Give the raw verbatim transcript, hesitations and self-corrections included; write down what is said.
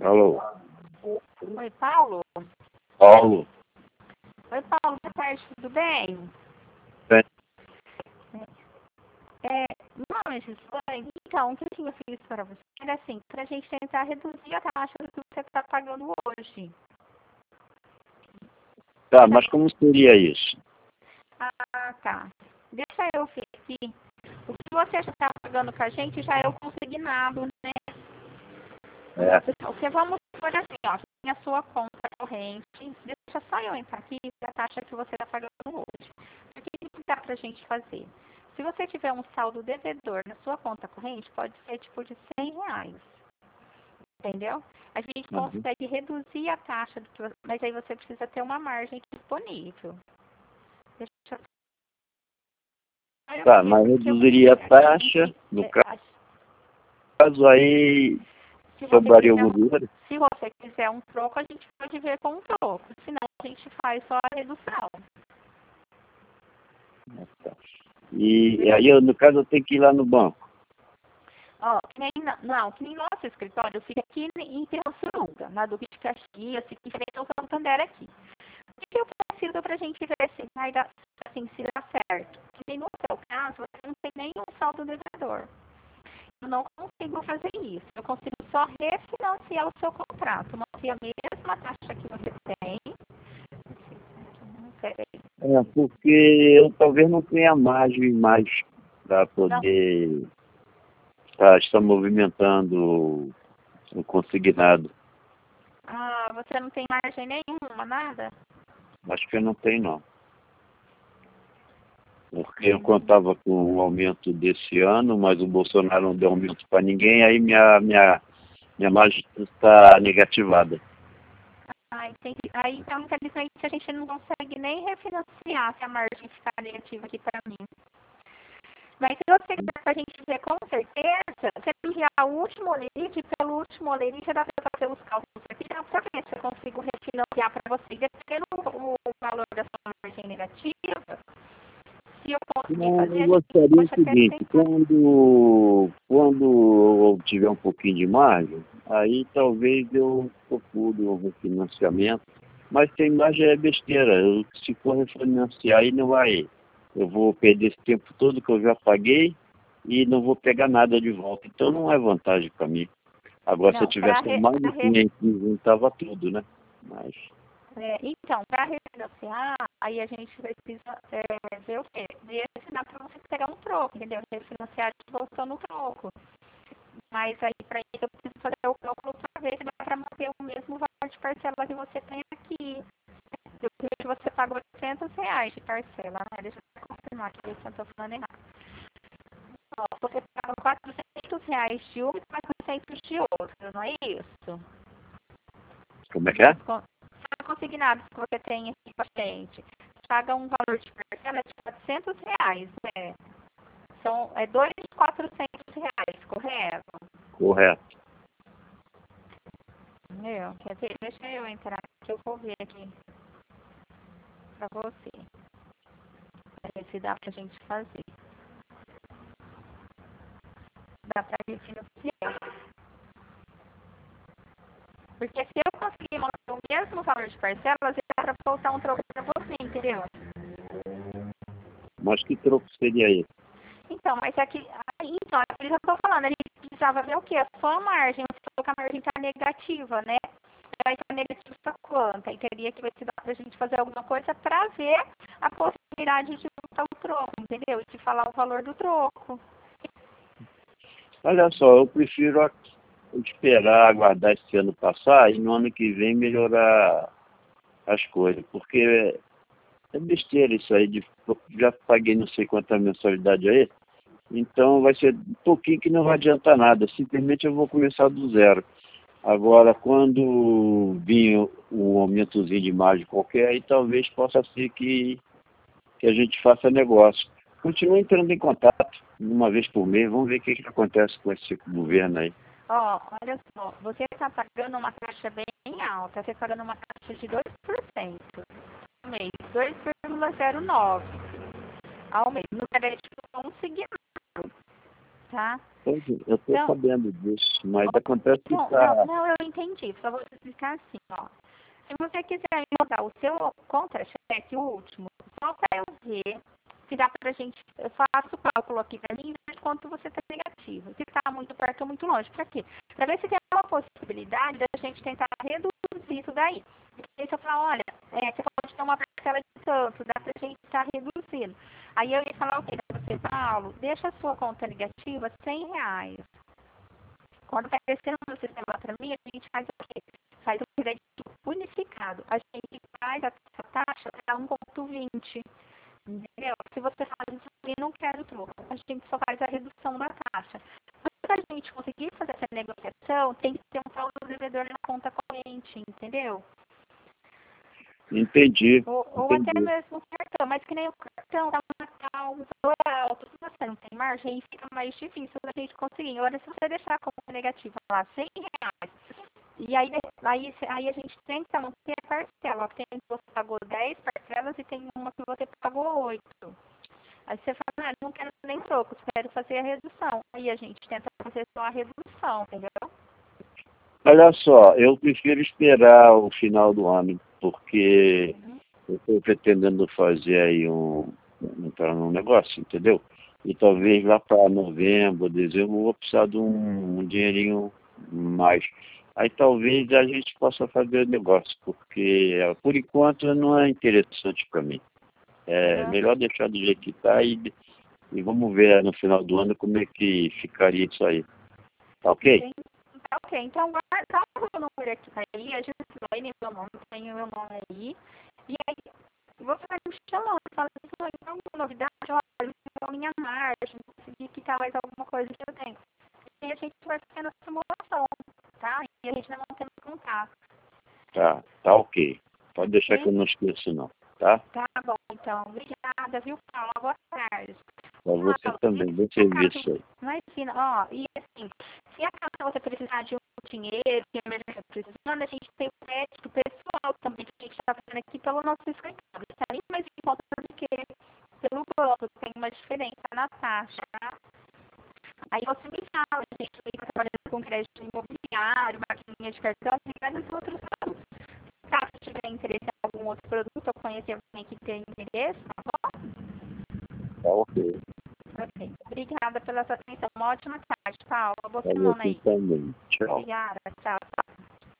Alô? Oi, Paulo? Paulo? Oi, Paulo, boa tarde, tudo bem? Bem. É, não, Gislaine, então, o que eu fiz para você era assim, para a gente tentar reduzir a taxa que você está pagando hoje. Tá, mas como seria isso? Ah, tá. Deixa eu ver aqui. O que você já está pagando com a gente já é o consignado, né? É. Porque vamos por assim, ó, tem a sua conta corrente. Deixa só eu entrar aqui e a taxa que você está pagando hoje. O que que dá para a gente fazer? Se você tiver um saldo devedor na sua conta corrente, pode ser tipo de cem reais. Entendeu? A gente Uhum. consegue reduzir a taxa, do que, mas aí você precisa ter uma margem disponível. Deixa eu... Tá, mas reduziria a taxa, no caso aí se você sobraria quiser, algum dinheiro? se você quiser um troco, a gente pode ver com um troco. Senão a gente faz só a redução. Tá. E aí, eu, no caso, eu tenho que ir lá no banco. Ó, que nem, não, que nem nosso escritório fica aqui em Pirassununga, na Duque de Caxias, fica em frente ao Santander aqui. O que eu preciso pra gente ver se vai dar, assim, se dá certo? Que nem no seu caso, você não tem nenhum saldo devedor. Eu não consigo fazer isso. Eu consigo só refinanciar o seu contrato. Manter a mesma taxa que você tem. Peraí. É, porque eu talvez não tenha margem mais para poder tá, estar movimentando o consignado. Ah, você não tem margem nenhuma, nada? Acho que eu não tenho, não. Porque eu contava com o aumento desse ano, mas o Bolsonaro não deu aumento para ninguém, aí minha, minha, minha margem está negativada. Ah, entendi. Aí, então, infelizmente, a gente não consegue nem refinanciar se a margem ficar negativa aqui para mim. Mas se você quiser pra gente ver com certeza, você enviar o último olerite, pelo último olerite já dá para fazer os cálculos aqui, dá para ver se eu consigo refinanciar para você. Dependendo o, o valor da sua margem negativa, se eu conseguir Não, fazer, eu a gente gostaria o pode até seguinte, tentar. quando, quando eu tiver um pouquinho de margem, aí talvez eu procure um refinanciamento, mas sem margem é besteira. Eu, se for refinanciar, aí não vai. Eu vou perder esse tempo todo que eu já paguei e não vou pegar nada de volta. Então não é vantagem para mim. Agora, se eu Não, para tivesse mais de quinhentos, juntava tudo, né? Mas... É, então, para refinanciar, aí a gente precisa é, ver o quê? Ver se dá para você pegar um troco, entendeu? Refinanciar de volta no troco. Mas aí, para isso, eu preciso fazer o cálculo para ver se dá para manter o mesmo valor de parcela que você tem aqui. Eu vejo que você paga oitocentos reais de parcela, né? Deixa eu confirmar aqui se eu estou falando errado. Ó, você paga quatrocentos reais de um e quatrocentos de outro, não é isso? Como é que é? Consignados que você tem aqui com a gente, paga um valor de parcela de quatrocentos reais, né? São é dois mil e quatrocentos reais, correto? Correto. Meu, quer dizer, deixa eu entrar que eu vou ver aqui pra você. Pra ver se dá pra gente fazer. Dá pra gente financiar. Porque se eu conseguir manter o mesmo valor de parcelas, dá pra voltar um troco pra você, entendeu? Mas que troco seria esse? Então, mas aqui, então, é por isso que eu estou falando, a gente precisava ver o quê? A sua margem, você falou que a margem está negativa, né? Vai estar negativa para quanto? Aí teria que ver se dá para a gente fazer alguma coisa para ver a possibilidade de voltar o troco, entendeu? E de falar o valor do troco. Olha só, eu prefiro esperar, aguardar esse ano passar e no ano que vem melhorar as coisas, porque é besteira isso aí, de, já paguei não sei quanta mensalidade aí, então vai ser um pouquinho que não vai adiantar nada, simplesmente eu vou começar do zero. Agora, quando vir um aumentozinho de margem qualquer, aí talvez possa ser que, que a gente faça negócio. Continue entrando em contato uma vez por mês, vamos ver o que, que acontece com esse governo aí. Ó, olha só, você está pagando uma taxa bem alta, você está pagando uma taxa de dois por cento ao mês, dois vírgula zero nove ao mês, no crédito consignado. tá? Pois é, eu estou Então, sabendo disso, mas acontece que não, tá... não, não, eu entendi. Só vou explicar assim, ó. Se você quiser mandar o seu contra-cheque, o último, só para eu ver se dá pra gente, eu faço o cálculo aqui para mim e vejo quanto você está negativo. Se está muito perto ou muito longe. Para quê? Para ver se tem uma possibilidade da gente tentar reduzir isso daí. Porque aí se eu falar, olha, é, você pode ter uma parcela de tanto, dá pra gente estar reduzindo. Aí eu ia falar o quê para você, Paulo? Deixa a sua conta negativa cem reais. Quando vai aparecendo no sistema para mim, a gente faz o quê? Faz o crédito unificado. A gente faz essa taxa para um ponto vinte. Entendeu? Se você fala isso, eu não quero troco. A gente só faz a redução da taxa. Mas para a gente conseguir fazer essa negociação, tem que ter um saldo devedor na conta corrente, entendeu? Entendi, Ou, ou até entendi. mesmo o cartão, mas que nem o cartão, dá uma causa alto, se você não tem margem, aí fica mais difícil da gente conseguir. Agora, se você deixar a conta negativa lá, cem reais, e aí, aí, aí a gente tenta manter a parcela. Tem que você pagou dez parcelas e tem uma que você pagou oito. Aí você fala, ah, não quero nem troco, quero fazer a redução. Aí a gente tenta fazer só a redução, entendeu? Olha só, eu prefiro esperar o final do ano, porque Uhum. eu estou pretendendo fazer aí um, entrar num negócio, entendeu? E talvez lá para novembro, dezembro, eu vou precisar de um, um dinheirinho mais. Aí talvez a gente possa fazer o negócio, porque eh, por enquanto não é interessante para mim. É Uhum. melhor deixar do jeito que está e, e vamos ver no final do ano como é que ficaria isso aí. Tá ok? Entendi. Tá ok, então guarda tá o meu número aqui aí, a Gislaine, meu nome, tem o meu nome aí. E aí você vai me chamando, fala assim, "Oi, tem alguma novidade? Olha, eu tenho a minha margem, consegui quitar mais alguma coisa que eu tenho." E a gente vai fazendo a simulação, tá? E a gente vai mantendo contato. Tá, tá ok. Pode deixar que Ok? eu não esqueço não, tá? Tá bom, então. Obrigada, viu, Paulo? Boa tarde. Pra você Paulo, e também, bom se acaso, serviço aí. imagina, ó, e assim, se acaso você precisar de um dinheiro, que a emergência precisando, a gente tem o crédito pessoal também, que a gente está fazendo aqui pelo nosso escritório. Está nem mais em conta do que pelo banco, tem uma diferença na taxa, tá? Aí você me fala, a gente está trabalhando com crédito imobiliário, maquininha de cartão, e vários outros produtos. Caso tiver interesse em algum outro produto, ou conhecer alguém que tem interesse, tá bom? Tá ok. Ok. Obrigada pela sua atenção. Uma ótima tarde, Paulo. Boa Pra semana você aí. também. Tchau. Obrigada. Tchau.